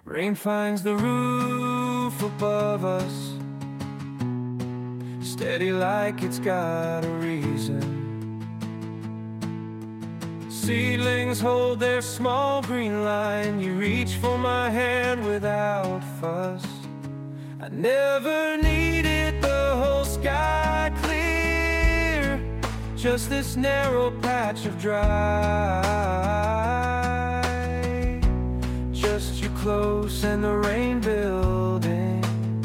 Rain finds the roof above us, steady like it's got a reason. Seedlings hold their small green line. You reach for my hand without fuss. I never needed the whole sky clear, just this narrow patch of dry. Just you close and the rain building.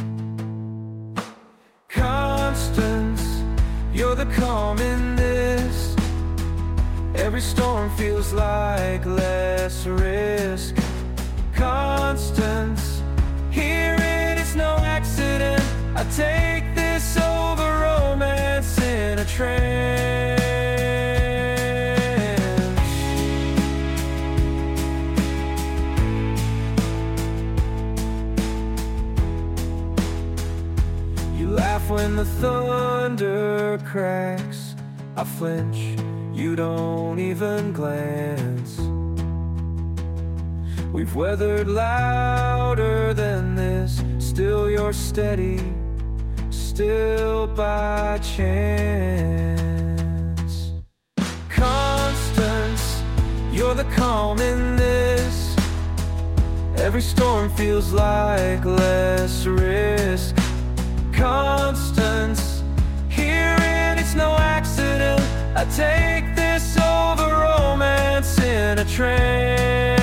Constance, you're the calm in this. Every storm feels like less risk. Constance, here it is no accident. I take this over romance in a trance. You laugh when the thunder cracks. I flinch, you don't even glance. We've weathered louder than this. Still you're steady, still by chance. Constance, you're the calm in this. Every storm feels like less risk. Constance, here it's no accident. I take this over romance in a trance.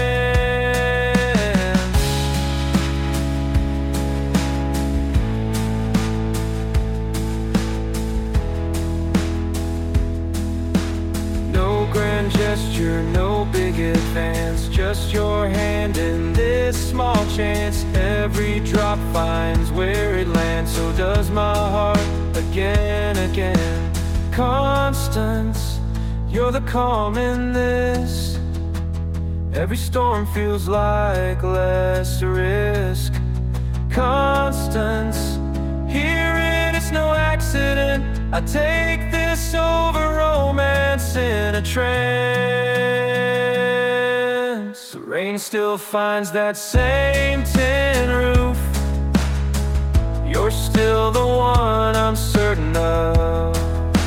No grand gesture, no big advance, just your hand in this small chance. Every drop finds where it lands, so does my heart again, again. Constance, you're the calm in this. Every storm feels like less risk. Constance, here it is no accident. I take this over romance in a trance. The rain still finds that same tin roof. You're still the one I'm certain of.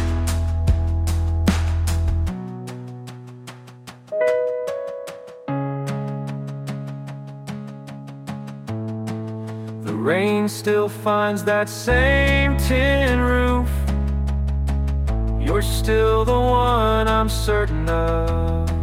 The rain still finds that same tin roof. You're still the one I'm certain of.